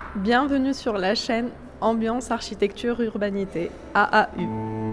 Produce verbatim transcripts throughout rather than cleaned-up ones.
Bienvenue sur la chaîne Ambiance Architecture Urbanité, A A U.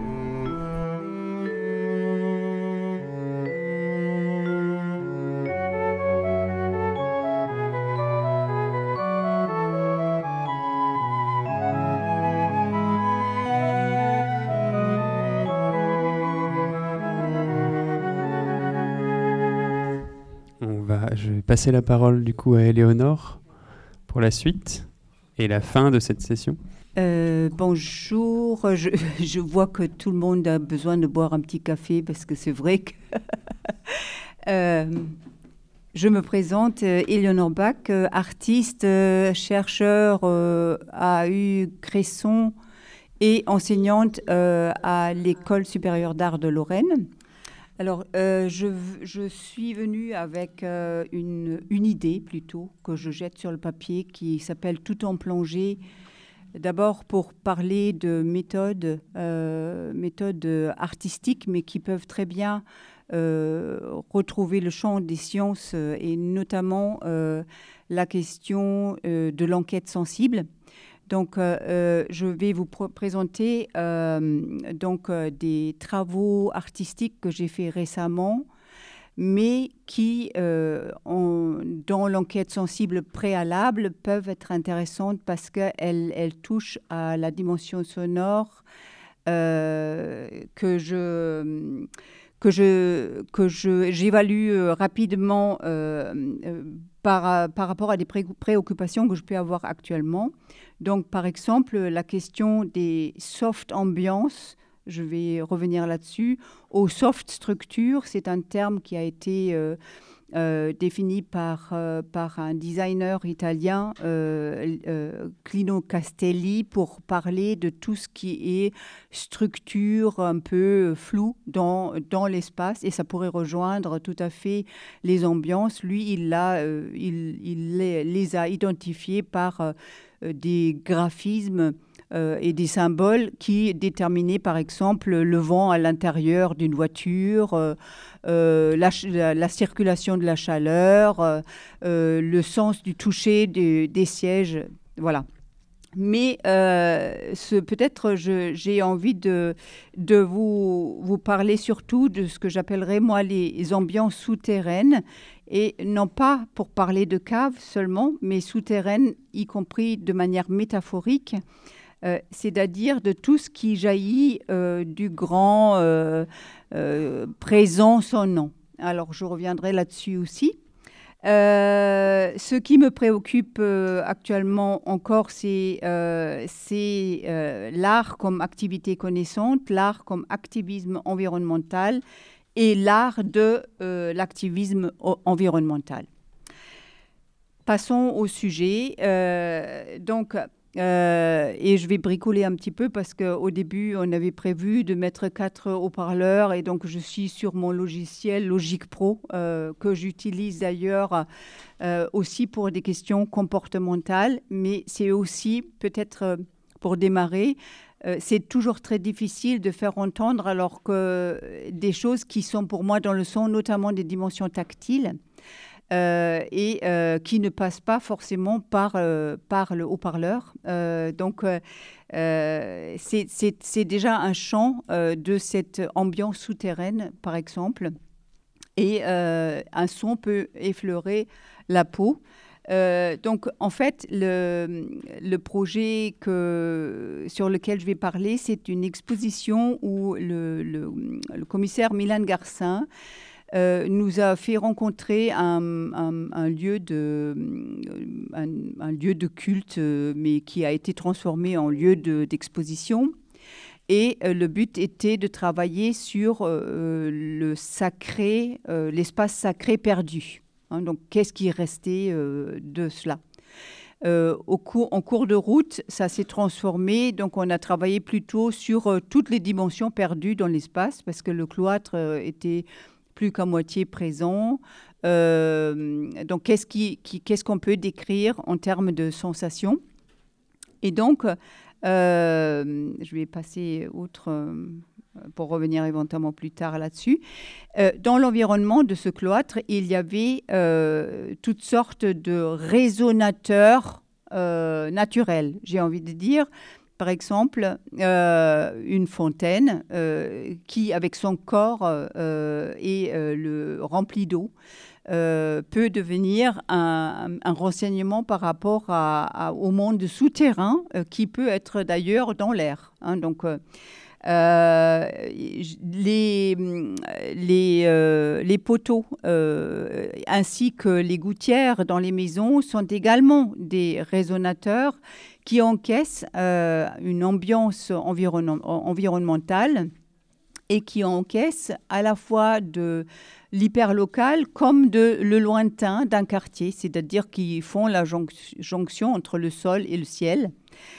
On va, je vais passer la parole du coup à Éléonore pour la suite et la fin de cette session. Euh, bonjour, je, je vois que tout le monde a besoin de boire un petit café parce que c'est vrai que... euh, je me présente, euh, Éléonore Bach, euh, artiste, euh, chercheur euh, à A U Cresson et enseignante euh, à l'École supérieure d'art de Lorraine. Alors, euh, je, je suis venue avec euh, une, une idée plutôt que je jette sur le papier qui s'appelle « Tout en plongée ». D'abord pour parler de méthodes, euh, méthodes artistiques, mais qui peuvent très bien euh, retrouver le champ des sciences euh, et notamment euh, la question euh, de l'enquête sensible. Donc, euh, je vais vous pr- présenter euh, donc, euh, des travaux artistiques que j'ai faits récemment, mais qui, euh, ont, dans l'enquête sensible préalable, peuvent être intéressantes parce qu'elles elles touchent à la dimension sonore euh, que je... que je que je j'évalue euh, rapidement euh, euh, par par rapport à des pré- préoccupations que je peux avoir actuellement. Donc par exemple la question des soft ambiances, je vais revenir là-dessus. Aux soft structures, c'est un terme qui a été euh, euh, défini par, euh, par un designer italien, euh, euh, Clino Castelli, pour parler de tout ce qui est structure un peu floue dans, dans l'espace. Et ça pourrait rejoindre tout à fait les ambiances. Lui, il, a, euh, il, il les, les a identifiées par euh, des graphismes Euh, et des symboles qui déterminaient par exemple le vent à l'intérieur d'une voiture, euh, euh, la, la, la circulation de la chaleur, euh, euh, le sens du toucher des, des sièges, voilà. Mais euh, ce, peut-être je, j'ai envie de, de vous, vous parler surtout de ce que j'appellerais moi les ambiances souterraines, et non pas pour parler de caves seulement, mais souterraines, y compris de manière métaphorique. Euh, c'est-à-dire de tout ce qui jaillit euh, du grand euh, euh, présent sonnant. Alors, je reviendrai là-dessus aussi. Euh, ce qui me préoccupe euh, actuellement encore, c'est, euh, c'est euh, l'art comme activité connaissante, l'art comme activisme environnemental et l'art de euh, l'activisme o- environnemental. Passons au sujet. Euh, donc, Euh, et je vais bricoler un petit peu parce qu'au début, on avait prévu de mettre quatre haut-parleurs et donc je suis sur mon logiciel Logic Pro euh, que j'utilise d'ailleurs euh, aussi pour des questions comportementales, mais c'est aussi peut-être euh, pour démarrer, euh, c'est toujours très difficile de faire entendre alors que des choses qui sont pour moi dans le son, notamment des dimensions tactiles, Euh, et euh, qui ne passe pas forcément par, euh, par le haut-parleur. Euh, donc, euh, euh, c'est, c'est, c'est déjà un champ euh, de cette ambiance souterraine, par exemple. Et euh, un son peut effleurer la peau. Euh, donc, en fait, le, le projet que, sur lequel je vais parler, c'est une exposition où le, le, le commissaire Milan Garcin Euh, nous a fait rencontrer un, un, un, lieu, de, un, un lieu de culte, euh, mais qui a été transformé en lieu de, d'exposition. Et euh, le but était de travailler sur euh, le sacré, euh, l'espace sacré perdu. Hein, donc, qu'est-ce qui est resté euh, de cela ? Euh, au cours, en cours de route, ça s'est transformé. Donc, on a travaillé plutôt sur euh, toutes les dimensions perdues dans l'espace, parce que le cloître euh, était plus qu'à moitié présent. Euh, donc, qu'est-ce, qui, qui, qu'est-ce qu'on peut décrire en termes de sensations ? Et donc, euh, je vais passer outre euh, pour revenir éventuellement plus tard là-dessus. Euh, dans l'environnement de ce cloître, il y avait euh, toutes sortes de résonateurs euh, naturel, j'ai envie de dire. Par exemple, euh, une fontaine euh, qui, avec son corps euh, et euh, le rempli d'eau, euh, peut devenir un, un renseignement par rapport à, à, au monde souterrain, euh, qui peut être d'ailleurs dans l'air. Hein, donc, euh, euh, les, les, euh, les poteaux euh, ainsi que les gouttières dans les maisons sont également des résonateurs qui encaissent euh, une ambiance environnement, environnementale et qui encaissent à la fois de l'hyperlocal comme de le lointain d'un quartier, c'est-à-dire qui font la jonc- jonction entre le sol et le ciel.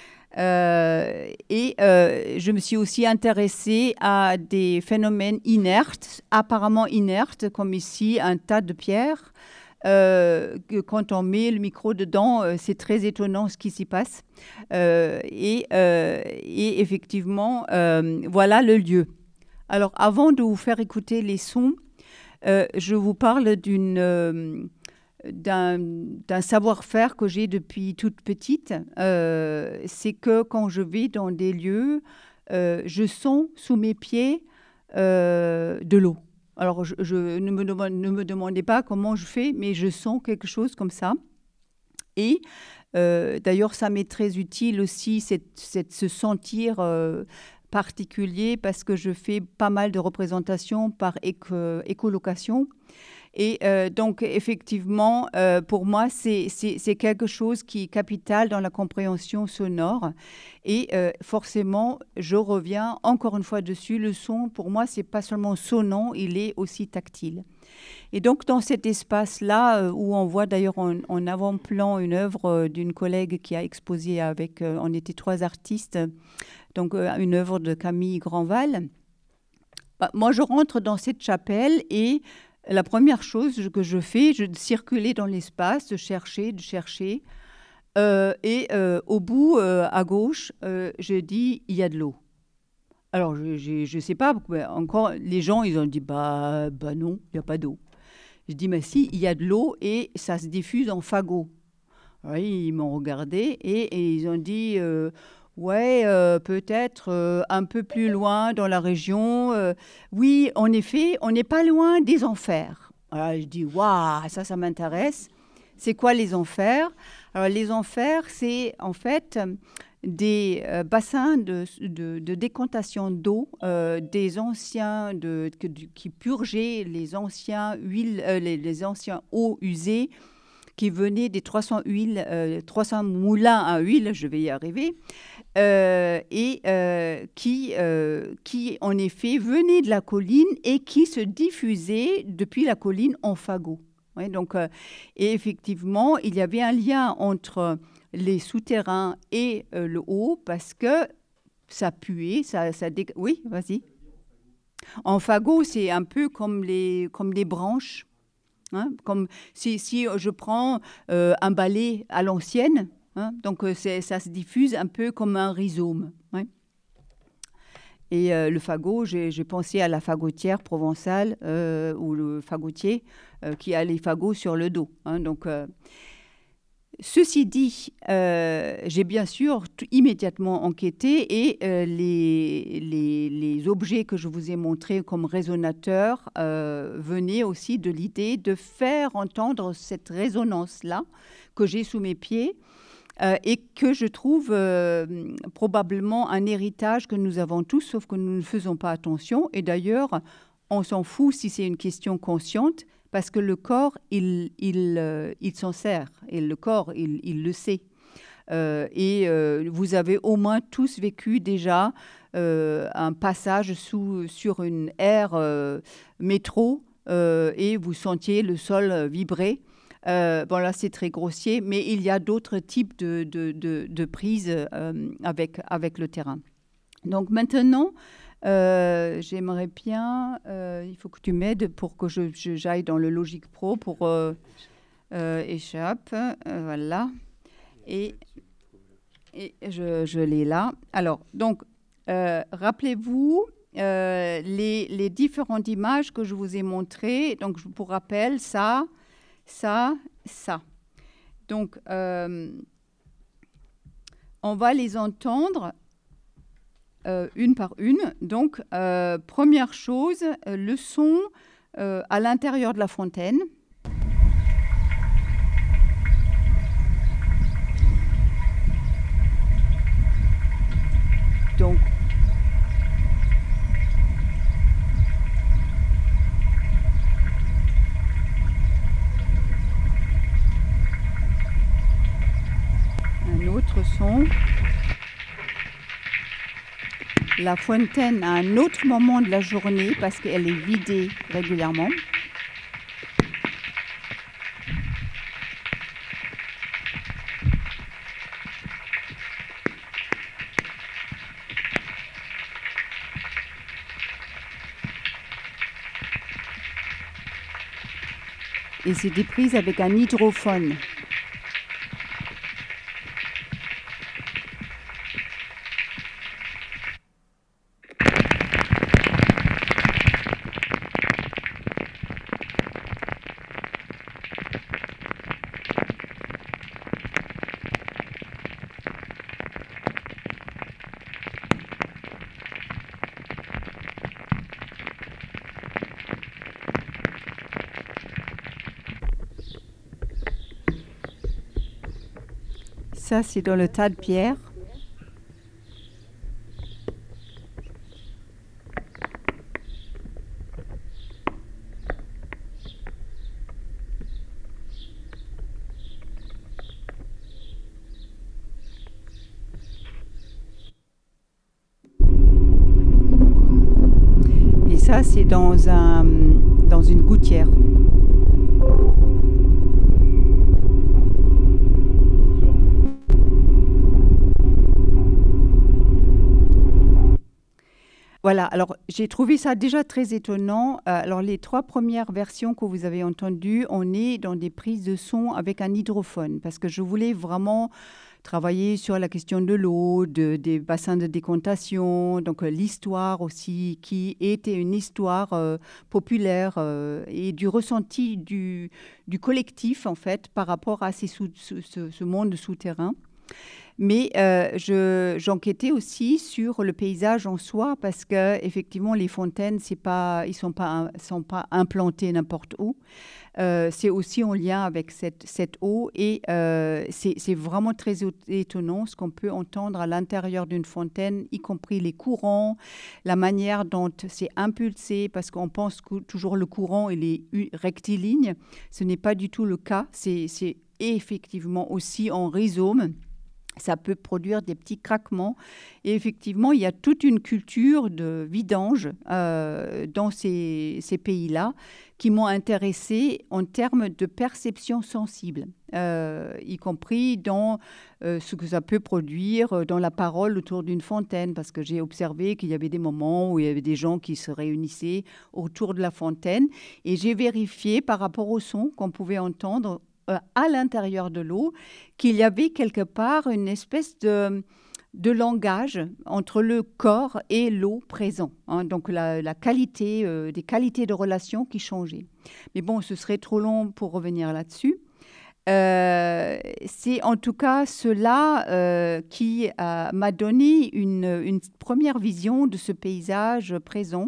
Euh, et euh, je me suis aussi intéressée à des phénomènes inertes, apparemment inertes, comme ici un tas de pierres. Euh, que quand on met le micro dedans, euh, c'est très étonnant ce qui s'y passe. Euh, et, euh, et effectivement, euh, voilà le lieu. Alors, avant de vous faire écouter les sons, euh, je vous parle d'une... Euh, D'un, d'un savoir-faire que j'ai depuis toute petite, euh, c'est que quand je vais dans des lieux, euh, je sens sous mes pieds euh, de l'eau. Alors, je, je ne, me demande, ne me demandez pas comment je fais, mais je sens quelque chose comme ça. Et euh, d'ailleurs, ça m'est très utile aussi, cette, cette, ce sentir euh, particulier, parce que je fais pas mal de représentations par éco- écolocation. Et euh, donc, effectivement, euh, pour moi, c'est, c'est, c'est quelque chose qui est capital dans la compréhension sonore. Et euh, forcément, je reviens encore une fois dessus. Le son, pour moi, c'est pas seulement sonnant, il est aussi tactile. Et donc, dans cet espace-là, euh, où on voit d'ailleurs en, en avant-plan une œuvre euh, d'une collègue qui a exposé avec, euh, on était trois artistes, donc euh, une œuvre de Camille Grandval. Bah, moi, je rentre dans cette chapelle et la première chose que je fais, je circuler dans l'espace, de chercher, de chercher. Euh, et euh, au bout, euh, à gauche, euh, je dis, il y a de l'eau. Alors, je ne sais pas, encore, les gens, ils ont dit, bah, bah non, il n'y a pas d'eau. Je dis, mais si, il y a de l'eau et ça se diffuse en fagot. Oui, ils m'ont regardé et, et ils ont dit... Euh, Ouais, euh, peut-être euh, un peu plus loin dans la région. Euh, oui, en effet, on n'est pas loin des enfers. Alors, je dis, waouh, ça, ça m'intéresse. C'est quoi les enfers? Alors, les enfers, c'est en fait des euh, bassins de, de, de décantation d'eau euh, des anciens, de, que, qui purgeaient les anciens huiles, euh, les, les anciens eaux usées qui venaient des trois cents, huiles, euh, trois cents moulins à huile, je vais y arriver, euh, et euh, qui, euh, qui, en effet, venaient de la colline et qui se diffusaient depuis la colline en fagot. Ouais, donc, euh, et effectivement, il y avait un lien entre les souterrains et euh, le haut parce que ça puait, ça... ça dé... Oui, vas-y. En fagot, c'est un peu comme les, comme les branches. Hein, comme si, si je prends euh, un balai à l'ancienne, hein, donc euh, c'est, ça se diffuse un peu comme un rhizome. Ouais. Et euh, le fagot, j'ai, j'ai pensé à la fagotière provençale euh, ou le fagotier euh, qui a les fagots sur le dos. Hein, donc, euh, ceci dit, euh, j'ai bien sûr t- immédiatement enquêté et euh, les, les, les objets que je vous ai montrés comme résonateurs euh, venaient aussi de l'idée de faire entendre cette résonance-là que j'ai sous mes pieds euh, et que je trouve euh, probablement un héritage que nous avons tous, sauf que nous ne faisons pas attention. Et d'ailleurs, on s'en fout si c'est une question consciente, parce que le corps, il, il, euh, il s'en sert, et le corps, il, il le sait. Euh, et euh, vous avez au moins tous vécu déjà euh, un passage sous, sur une aire euh, métro, euh, et vous sentiez le sol vibrer. Euh, bon, là, c'est très grossier, mais il y a d'autres types de, de, de, de prises euh, avec, avec le terrain. Donc maintenant... Euh, j'aimerais bien, euh, il faut que tu m'aides pour que je, je, j'aille dans le Logic Pro pour euh, euh, échappe, euh, voilà, et, et je, je l'ai là. Alors, donc, euh, rappelez-vous euh, les, les différentes images que je vous ai montrées. Donc, je vous rappelle ça, ça, ça. Donc, euh, On va les entendre euh, une par une. Donc, euh, première chose, euh, le son euh, à l'intérieur de la fontaine. Donc, un autre son. La fontaine à un autre moment de la journée parce qu'elle est vidée régulièrement. Et c'est des prises avec un hydrophone. Ça, c'est dans le tas de pierres. Et ça, c'est dans, un, dans une gouttière. Voilà, alors j'ai trouvé ça déjà très étonnant. Euh, alors les trois premières versions que vous avez entendues, on est dans des prises de son avec un hydrophone parce que je voulais vraiment travailler sur la question de l'eau, de, des bassins de décantation, donc euh, l'histoire aussi qui était une histoire euh, populaire euh, et du ressenti du, du collectif en fait par rapport à ces sous, ce, ce monde souterrain. Mais euh, je, j'enquêtais aussi sur le paysage en soi parce que effectivement les fontaines, c'est pas, ils sont pas, sont pas implantés n'importe où. Euh, c'est aussi en lien avec cette, cette eau et euh, c'est, c'est vraiment très étonnant ce qu'on peut entendre à l'intérieur d'une fontaine, y compris les courants, la manière dont c'est impulsé parce qu'on pense que toujours le courant il est rectiligne. Ce n'est pas du tout le cas. C'est, c'est effectivement aussi en rhizome. Ça peut produire des petits craquements. Et effectivement, il y a toute une culture de vidange euh, dans ces, ces pays-là qui m'ont intéressée en termes de perception sensible, euh, y compris dans euh, ce que ça peut produire dans la parole autour d'une fontaine, parce que j'ai observé qu'il y avait des moments où il y avait des gens qui se réunissaient autour de la fontaine. Et j'ai vérifié par rapport au son qu'on pouvait entendre à l'intérieur de l'eau, qu'il y avait quelque part une espèce de, de langage entre le corps et l'eau présent. Hein, donc la, la qualité, euh, des qualités de relation qui changeaient. Mais bon, ce serait trop long pour revenir là-dessus. Euh, c'est en tout cas cela euh, qui euh, m'a donné une, une première vision de ce paysage présent.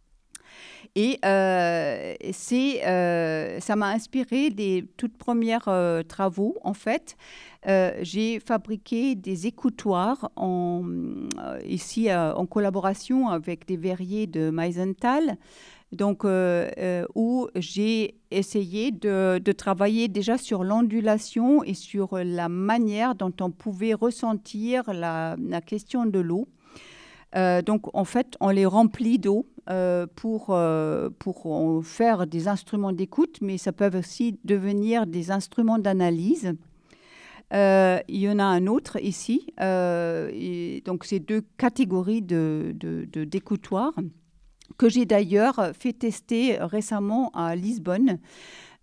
Et euh, c'est, euh, ça m'a inspiré des toutes premières euh, travaux. En fait, euh, j'ai fabriqué des écoutoirs en, euh, ici euh, en collaboration avec des verriers de Meisenthal, donc euh, euh, où j'ai essayé de, de travailler déjà sur l'ondulation et sur la manière dont on pouvait ressentir la, la question de l'eau. Euh, donc, en fait, on les remplit d'eau euh, pour, euh, pour en faire des instruments d'écoute, mais ça peut aussi devenir des instruments d'analyse. Euh, il y en a un autre ici. Euh, et donc, c'est deux catégories de, de, de, d'écoutoirs que j'ai d'ailleurs fait tester récemment à Lisbonne.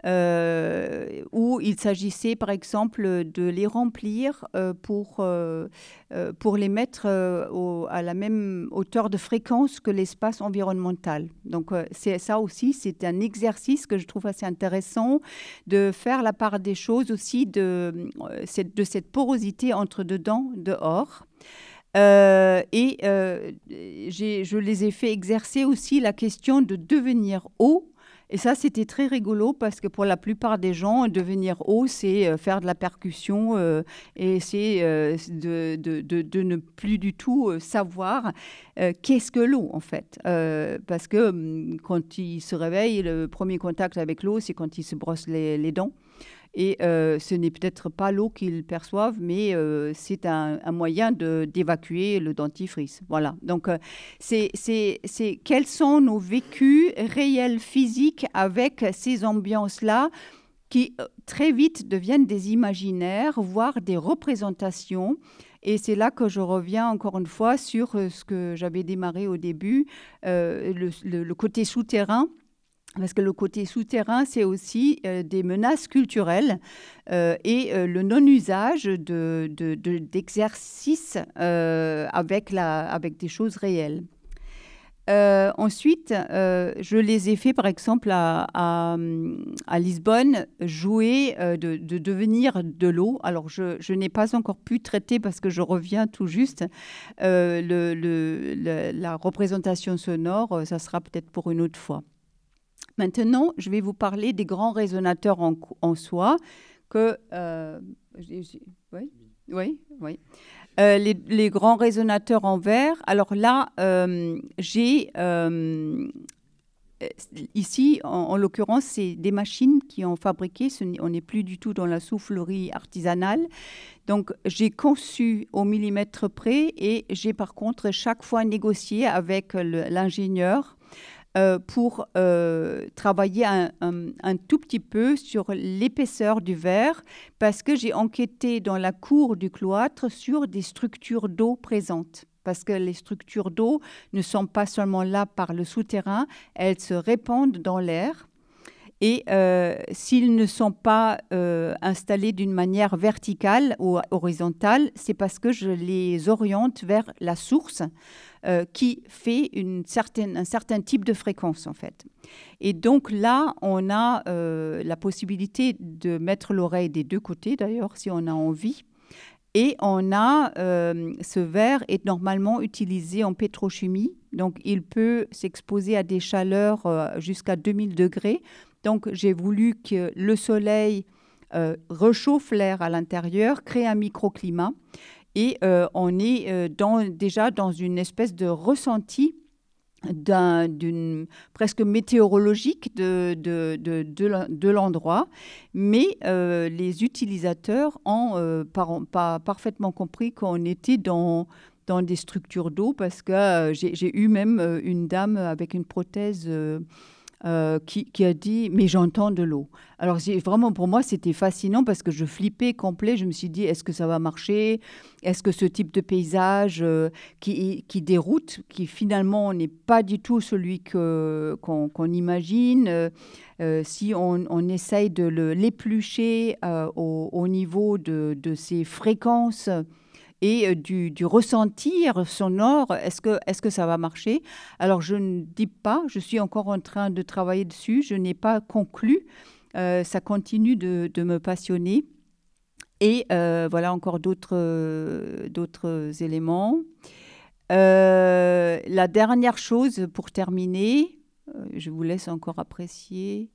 euh, où il s'agissait par exemple de les remplir euh, pour, euh, euh, pour les mettre euh, au, à la même hauteur de fréquence que l'espace environnemental. Donc euh, c'est, ça aussi, c'est un exercice que je trouve assez intéressant de faire la part des choses aussi de, euh, de cette porosité entre dedans, dehors. Euh, et euh, j'ai, je les ai fait exercer aussi la question de devenir eau. Et ça, c'était très rigolo parce que pour la plupart des gens, devenir eau, c'est euh, faire de la percussion euh, et c'est euh, de, de, de, de ne plus du tout euh, savoir euh, qu'est-ce que l'eau, en fait. Euh, parce que hum, quand ils se réveillent, le premier contact avec l'eau, c'est quand ils se brossent les, les dents. Et euh, ce n'est peut-être pas l'eau qu'ils perçoivent, mais euh, c'est un, un moyen de, d'évacuer le dentifrice. Voilà. Donc, euh, c'est, c'est, c'est quels sont nos vécus réels physiques avec ces ambiances-là qui euh, très vite deviennent des imaginaires, voire des représentations. Et c'est là que je reviens encore une fois sur euh, ce que j'avais démarré au début, euh, le, le, le côté souterrain. Parce que le côté souterrain, c'est aussi euh, des menaces culturelles euh, et euh, le non-usage de, de, de, d'exercices euh, avec, la, avec des choses réelles. Euh, ensuite, euh, je les ai fait, par exemple, à, à, à Lisbonne, jouer, euh, de, de devenir de l'eau. Alors, je, je n'ai pas encore pu traiter, parce que je reviens tout juste, euh, le, le, le, la représentation sonore, ça sera peut-être pour une autre fois. Maintenant, je vais vous parler des grands résonateurs en, en soi, que... Euh, j'ai, j'ai, oui, oui, oui. Euh, les, les grands résonateurs en verre. Alors là, euh, j'ai... Euh, ici, en, en l'occurrence, c'est des machines qui ont fabriqué. Ce n'est, on n'est plus du tout dans la soufflerie artisanale. Donc, j'ai conçu au millimètre près et j'ai par contre chaque fois négocié avec le, l'ingénieur Euh, pour euh, travailler un, un, un tout petit peu sur l'épaisseur du verre, parce que j'ai enquêté dans la cour du cloître sur des structures d'eau présentes. Parce que les structures d'eau ne sont pas seulement là par le souterrain, elles se répandent dans l'air. Et euh, s'ils ne sont pas euh, installés d'une manière verticale ou horizontale, c'est parce que je les oriente vers la source euh, qui fait une certaine, un certain type de fréquence, en fait. Et donc là, on a euh, la possibilité de mettre l'oreille des deux côtés, d'ailleurs, si on a envie. Et on a, euh, ce verre est normalement utilisé en pétrochimie, donc il peut s'exposer à des chaleurs euh, jusqu'à deux mille degrés. Donc, j'ai voulu que le soleil euh, réchauffe l'air à l'intérieur, crée un microclimat. Et euh, on est euh, dans, déjà dans une espèce de ressenti d'un, d'une presque météorologique de, de, de, de, de l'endroit. Mais euh, les utilisateurs ont euh, par, pas parfaitement compris qu'on était dans... dans des structures d'eau, parce que euh, j'ai, j'ai eu même euh, une dame avec une prothèse... Euh, Euh, qui, qui a dit « mais j'entends de l'eau ». Alors c'est, vraiment pour moi c'était fascinant parce que je flippais complet, je me suis dit est-ce que ça va marcher ? Est-ce que ce type de paysage euh, qui, qui déroute, qui finalement n'est pas du tout celui que, qu'on, qu'on imagine, euh, euh, si on, on essaye de le, l'éplucher euh, au, au niveau de, de ses fréquences et euh, du, du ressentir sonore, est-ce que, est-ce que ça va marcher ? Alors, je ne dis pas, je suis encore en train de travailler dessus, je n'ai pas conclu, euh, ça continue de, de me passionner. Et euh, voilà encore d'autres, euh, d'autres éléments. Euh, la dernière chose pour terminer, euh, je vous laisse encore apprécier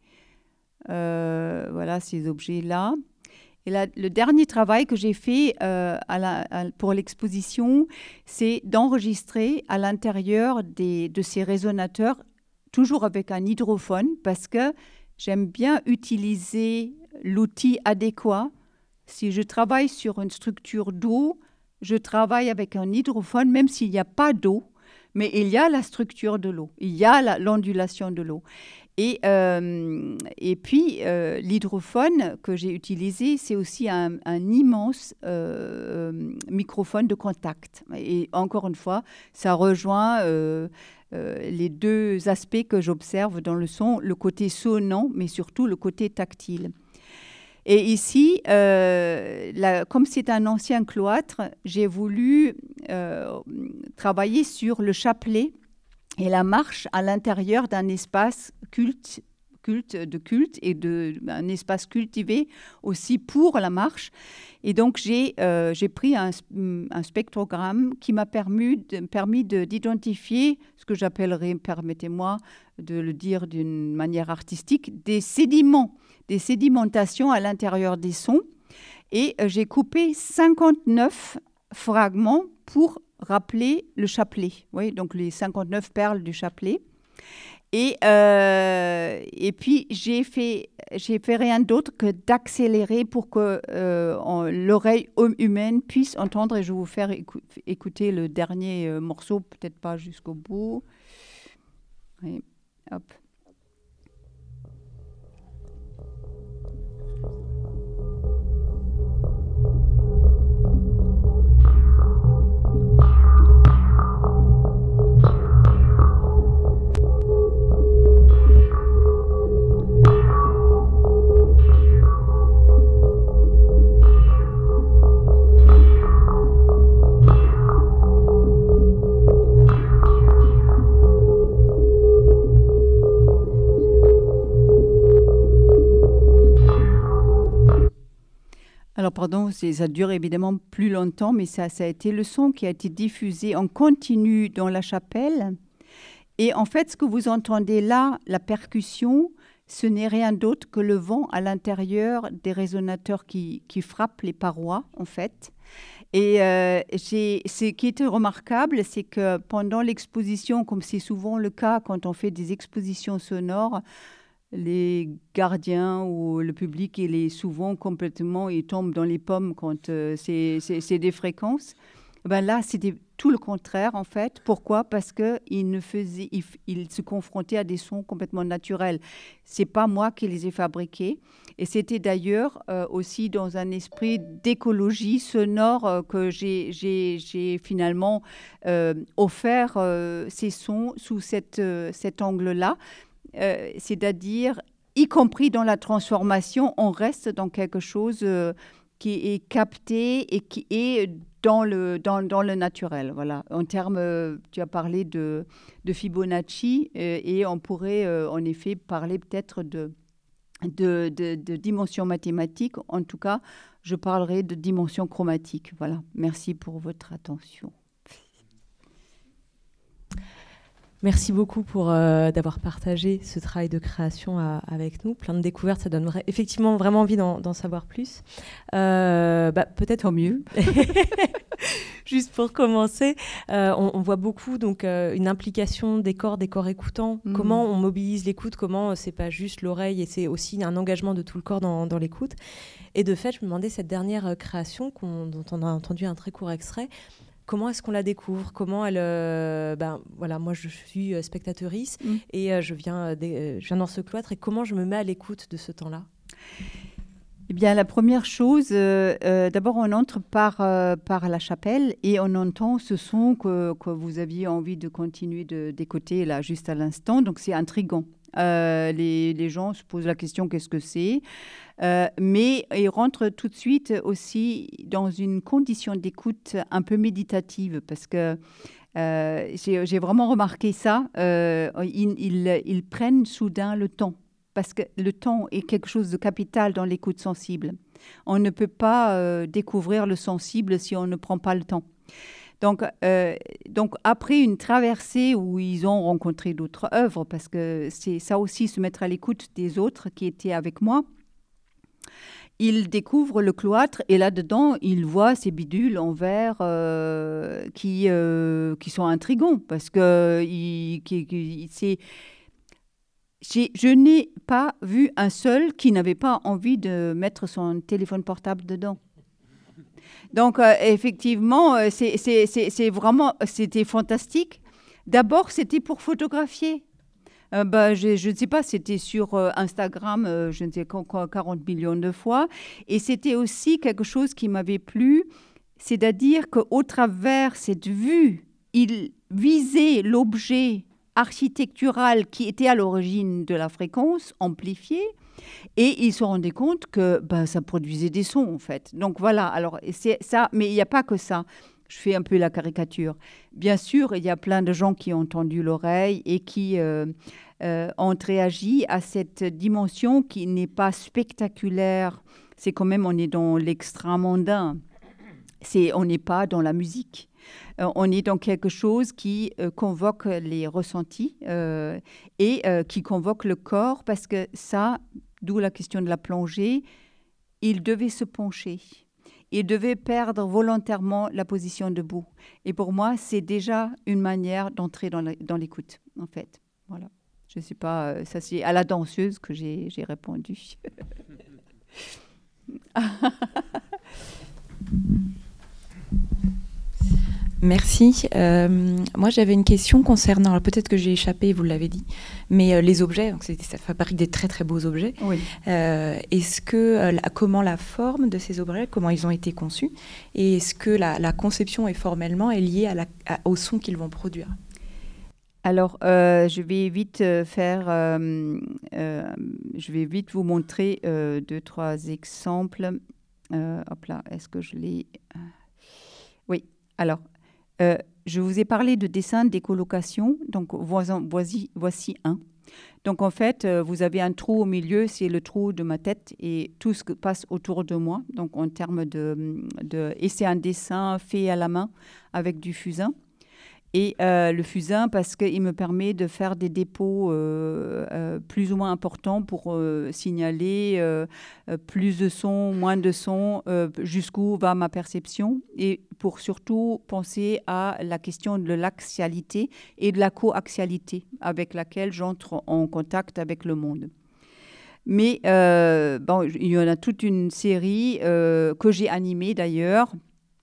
euh, voilà, ces objets-là. Et la, le dernier travail que j'ai fait euh, à la, à, pour l'exposition, c'est d'enregistrer à l'intérieur des, de ces résonateurs, toujours avec un hydrophone, parce que j'aime bien utiliser l'outil adéquat. Si je travaille sur une structure d'eau, je travaille avec un hydrophone, même s'il n'y a pas d'eau, mais il y a la structure de l'eau, il y a la, l'ondulation de l'eau. Et, euh, et puis, euh, l'hydrophone que j'ai utilisé, c'est aussi un, un immense euh, microphone de contact. Et encore une fois, ça rejoint euh, euh, les deux aspects que j'observe dans le son, le côté sonnant, mais surtout le côté tactile. Et ici, euh, la, comme c'est un ancien cloître, j'ai voulu euh, travailler sur le chapelet et la marche à l'intérieur d'un espace culte, culte de culte et de, un espace cultivé aussi pour la marche. Et donc, j'ai, euh, j'ai pris un, un spectrogramme qui m'a permis, de, permis de, d'identifier ce que j'appellerais, permettez-moi de le dire d'une manière artistique, des sédiments, des sédimentations à l'intérieur des sons. Et euh, j'ai coupé cinquante-neuf fragments pour rappeler le chapelet. Oui, donc les cinquante-neuf perles du chapelet. Et, euh, et puis, j'ai fait, j'ai fait rien d'autre que d'accélérer pour que euh, on, l'oreille humaine puisse entendre. Et je vais vous faire écou- écouter le dernier euh, morceau, peut-être pas jusqu'au bout. Oui, hop. Alors, pardon, c'est, ça dure évidemment plus longtemps, mais ça, ça a été le son qui a été diffusé en continu dans la chapelle. Et en fait, ce que vous entendez là, la percussion, ce n'est rien d'autre que le vent à l'intérieur des résonateurs qui, qui frappent les parois, en fait. Et euh, j'ai, ce qui était remarquable, c'est que pendant l'exposition, comme c'est souvent le cas quand on fait des expositions sonores, les gardiens ou le public, il est souvent complètement, il tombe dans les pommes quand euh, c'est, c'est, c'est des fréquences. Ben là, c'était tout le contraire, en fait. Pourquoi ? Parce qu'il ne faisait, il, il se confrontait à des sons complètement naturels. C'est pas moi qui les ai fabriqués. Et c'était d'ailleurs euh, aussi dans un esprit d'écologie sonore euh, que j'ai, j'ai, j'ai finalement euh, offert euh, ces sons sous cette, euh, cet angle-là. Euh, c'est-à-dire, y compris dans la transformation, on reste dans quelque chose euh, qui est capté et qui est dans le, dans, dans le naturel. Voilà. En termes, euh, tu as parlé de, de Fibonacci euh, et on pourrait euh, en effet parler peut-être de, de, de, de dimension mathématique. En tout cas, je parlerai de dimension chromatique. Voilà. Merci pour votre attention. Merci beaucoup pour euh, d'avoir partagé ce travail de création à, avec nous. Plein de découvertes, ça donne vra- effectivement vraiment envie d'en, d'en savoir plus. Euh, bah, peut-être Tant mieux. Juste pour commencer, euh, on, on voit beaucoup donc euh, une implication des corps, des corps écoutants. Mmh. Comment on mobilise l'écoute, comment euh, c'est pas juste l'oreille et c'est aussi un engagement de tout le corps dans, dans l'écoute. Et de fait, je me demandais cette dernière euh, création qu'on, dont on a entendu un très court extrait. Comment est-ce qu'on la découvre ? Comment elle... Euh, ben, voilà, moi, je suis euh, spectatrice mmh. et euh, je, viens, euh, des, je viens dans ce cloître. Et comment je me mets à l'écoute de ce temps-là ? Eh bien, la première chose, euh, euh, d'abord, on entre par, euh, par la chapelle et on entend ce son que, que vous aviez envie de continuer de, d'écouter là, juste à l'instant. Donc, c'est intriguant. Euh, les, les gens se posent la question qu'est-ce que c'est, euh, mais ils rentrent tout de suite aussi dans une condition d'écoute un peu méditative parce que euh, j'ai, j'ai vraiment remarqué ça. Euh, ils, ils, ils prennent soudain le temps parce que le temps est quelque chose de capital dans l'écoute sensible. On ne peut pas euh, découvrir le sensible si on ne prend pas le temps. Donc, euh, donc, après une traversée où ils ont rencontré d'autres œuvres, parce que c'est ça aussi, se mettre à l'écoute des autres qui étaient avec moi, ils découvrent le cloître et là-dedans, ils voient ces bidules en verre euh, qui, euh, qui sont intrigants, parce que ils, qui, qui, c'est... J'ai, je n'ai pas vu un seul qui n'avait pas envie de mettre son téléphone portable dedans. Donc, euh, effectivement, euh, c'est, c'est, c'est, c'est vraiment, c'était fantastique. D'abord, c'était pour photographier. Euh, bah, je, je ne sais pas, c'était sur euh, Instagram, euh, je ne sais quoi, quarante millions de fois. Et c'était aussi quelque chose qui m'avait plu, c'est-à-dire qu'au travers cette vue, il visait l'objet architecturale qui était à l'origine de la fréquence amplifiée. Et ils se rendaient compte que ben, ça produisait des sons, en fait. Donc voilà, alors c'est ça, mais il n'y a pas que ça. Je fais un peu la caricature. Bien sûr, il y a plein de gens qui ont tendu l'oreille et qui euh, euh, ont réagi à cette dimension qui n'est pas spectaculaire. C'est quand même, on est dans l'extra-mondain. C'est, on n'est pas dans la musique. Euh, on est dans quelque chose qui euh, convoque les ressentis euh, et euh, qui convoque le corps, parce que ça, d'où la question de la plongée, il devait se pencher. Il devait perdre volontairement la position debout. Et pour moi, c'est déjà une manière d'entrer dans, la, dans l'écoute, en fait. Voilà. Je ne sais pas, euh, ça c'est à la danseuse que j'ai, j'ai répondu. Merci. Euh, moi, j'avais une question concernant, alors peut-être que j'ai échappé, vous l'avez dit, mais euh, les objets, donc c'est, ça fabrique des très très beaux objets. Oui. Euh, est-ce que, euh, la, comment la forme de ces objets, comment ils ont été conçus, et est-ce que la, la conception est formellement est liée à la, à, au son qu'ils vont produire? Alors, euh, je vais vite euh, faire, euh, euh, je vais vite vous montrer euh, deux, trois exemples. Euh, hop là, est-ce que je l'ai... Oui, alors... Euh, je vous ai parlé de dessin d'écolocation, donc voici, voici un. Donc en fait, euh, vous avez un trou au milieu, c'est le trou de ma tête et tout ce qui passe autour de moi. Donc en termes de, de... Et c'est un dessin fait à la main avec du fusain. Et euh, le fusain, parce qu'il me permet de faire des dépôts euh, euh, plus ou moins importants pour euh, signaler euh, euh, plus de sons, moins de sons, euh, jusqu'où va ma perception, et pour surtout penser à la question de l'axialité et de la coaxialité avec laquelle j'entre en contact avec le monde. Mais euh, bon, il y en a toute une série euh, que j'ai animée d'ailleurs,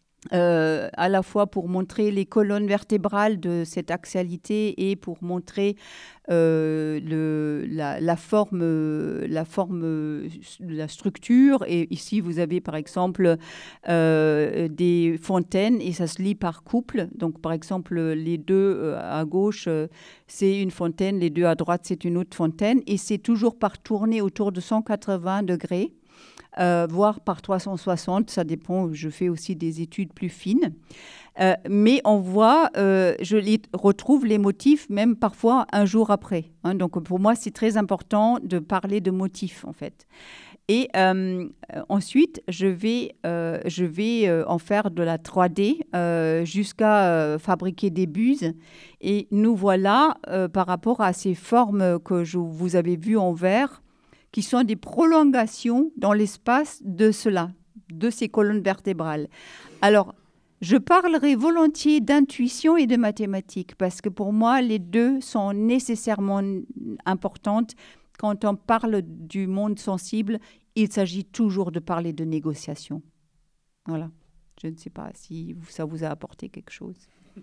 Euh, à la fois pour montrer les colonnes vertébrales de cette axialité et pour montrer euh, le, la, la forme, la forme, la structure. Et ici, vous avez par exemple euh, des fontaines et ça se lit par couple. Donc, par exemple, les deux euh, à gauche, euh, c'est une fontaine, les deux à droite, c'est une autre fontaine. Et c'est toujours par tournée autour de cent quatre-vingts degrés. Euh, voire par trois cent soixante, ça dépend, je fais aussi des études plus fines. Euh, mais on voit, euh, je les retrouve les motifs même parfois un jour après. Hein. Donc pour moi, c'est très important de parler de motifs en fait. Et euh, ensuite, je vais, euh, je vais euh, en faire de la trois D euh, jusqu'à euh, fabriquer des buses. Et nous voilà euh, par rapport à ces formes que je, vous avez vues en vert, qui sont des prolongations dans l'espace de cela, de ces colonnes vertébrales. Alors, je parlerai volontiers d'intuition et de mathématiques, parce que pour moi, les deux sont nécessairement importantes. Quand on parle du monde sensible, il s'agit toujours de parler de négociation. Voilà. Je ne sais pas si ça vous a apporté quelque chose.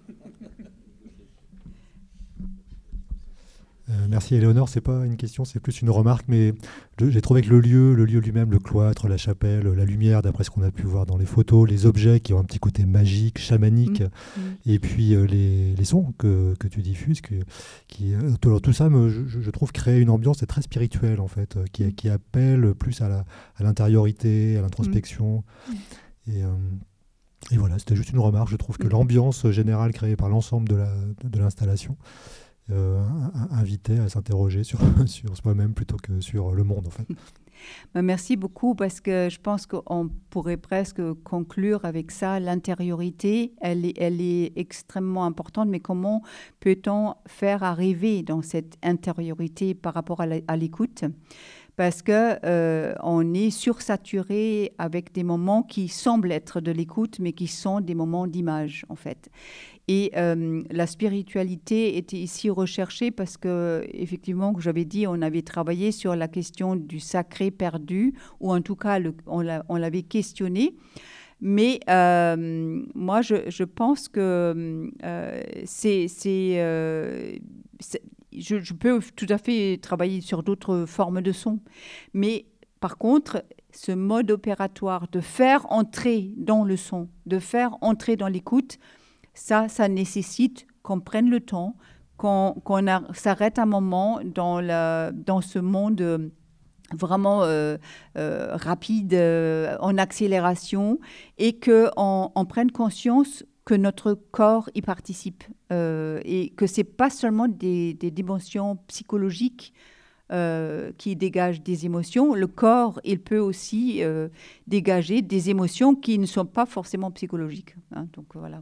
Euh, merci Éléonore, c'est pas une question, c'est plus une remarque, mais le, j'ai trouvé que le lieu, le lieu lui-même, le cloître, la chapelle, la lumière, d'après ce qu'on a pu voir dans les photos, les objets qui ont un petit côté magique, chamanique, mmh. et puis euh, les, les sons que, que tu diffuses, que, qui, euh, tout ça, me, je, je trouve, crée une ambiance très spirituelle en fait, euh, qui, qui appelle plus à, la, à l'intériorité, à l'introspection. Mmh. Et, euh, et voilà, c'était juste une remarque. Je trouve que mmh. l'ambiance générale créée par l'ensemble de, la, de, de l'installation Euh, invité à s'interroger sur, sur soi-même plutôt que sur le monde en fait. Merci beaucoup parce que je pense qu'on pourrait presque conclure avec ça. L'intériorité, elle est, elle est extrêmement importante, mais comment peut-on faire arriver dans cette intériorité par rapport à, la, à l'écoute ? Parce qu'on euh, est sursaturé avec des moments qui semblent être de l'écoute, mais qui sont des moments d'image, en fait. Et euh, la spiritualité était ici recherchée parce que, effectivement, comme j'avais dit, on avait travaillé sur la question du sacré perdu, ou en tout cas, le, on, l'a, on l'avait questionné. Mais euh, moi, je, je pense que euh, c'est... c'est, euh, c'est Je, je peux tout à fait travailler sur d'autres formes de son. Mais par contre, ce mode opératoire de faire entrer dans le son, de faire entrer dans l'écoute, ça, ça nécessite qu'on prenne le temps, qu'on, qu'on a, s'arrête un moment dans, la, dans ce monde euh, vraiment euh, euh, rapide, euh, en accélération, et qu'on on prenne conscience que notre corps y participe euh, et que ce n'est pas seulement des, des dimensions psychologiques euh, qui dégagent des émotions. Le corps, il peut aussi euh, dégager des émotions qui ne sont pas forcément psychologiques. Hein, donc voilà.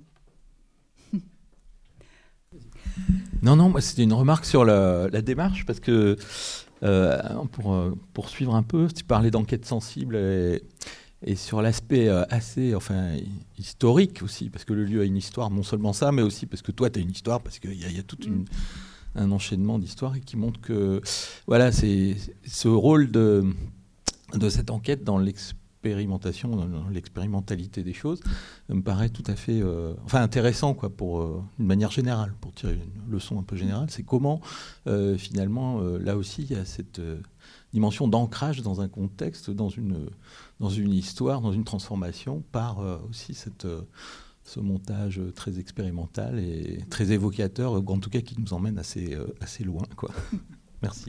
Non, non, moi c'était une remarque sur la, la démarche, parce que euh, pour euh, poursuivre un peu, tu parlais d'enquête sensible et, et sur l'aspect euh, assez enfin, historique aussi, parce que le lieu a une histoire, non seulement ça, mais aussi parce que toi tu as une histoire, parce qu'il y, y a tout une, un enchaînement d'histoires et qui montre que voilà, c'est, ce rôle de, de cette enquête dans l'expérimentation, dans l'expérimentalité des choses, me paraît tout à fait euh, enfin intéressant quoi, pour euh, une manière générale, pour tirer une leçon un peu générale, c'est comment euh, finalement euh, là aussi il y a cette euh, dimension d'ancrage dans un contexte, dans une, dans une histoire, dans une transformation, par euh, aussi cette, euh, ce montage très expérimental et très évocateur, ou en tout cas qui nous emmène assez, euh, assez loin, quoi. Merci.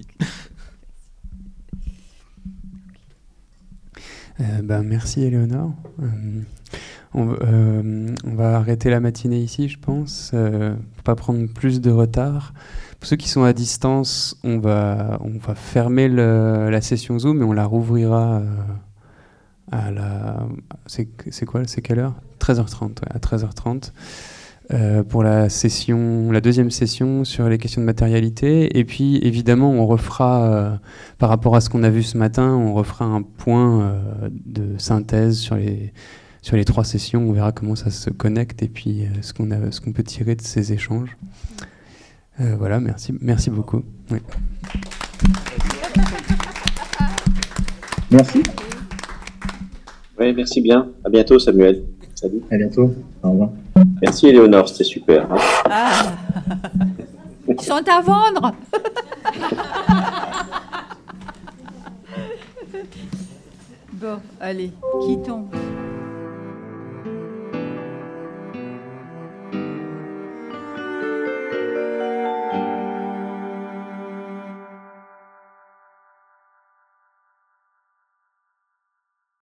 Euh, ben, merci Éléonore. Euh, on, euh, on va arrêter la matinée ici, je pense, euh, pour pas prendre plus de retard. Pour ceux qui sont à distance, on va, on va fermer le, la session Zoom et on la rouvrira euh, à la... C'est, c'est quoi? C'est quelle heure? treize heures trente, ouais, à treize heures trente. Euh, pour la session, la deuxième session sur les questions de matérialité. Et puis, évidemment, on refera, euh, par rapport à ce qu'on a vu ce matin, on refera un point euh, de synthèse sur les, sur les trois sessions. On verra comment ça se connecte et puis euh, ce qu'on a, ce qu'on peut tirer de ces échanges. Euh, voilà, merci, merci beaucoup. Oui. Merci. Oui, merci bien. À bientôt, Samuel. Salut. À bientôt. Au revoir. Merci, Éléonore, c'était super. Hein. Ah. Ils sont à vendre. Bon, allez, quittons.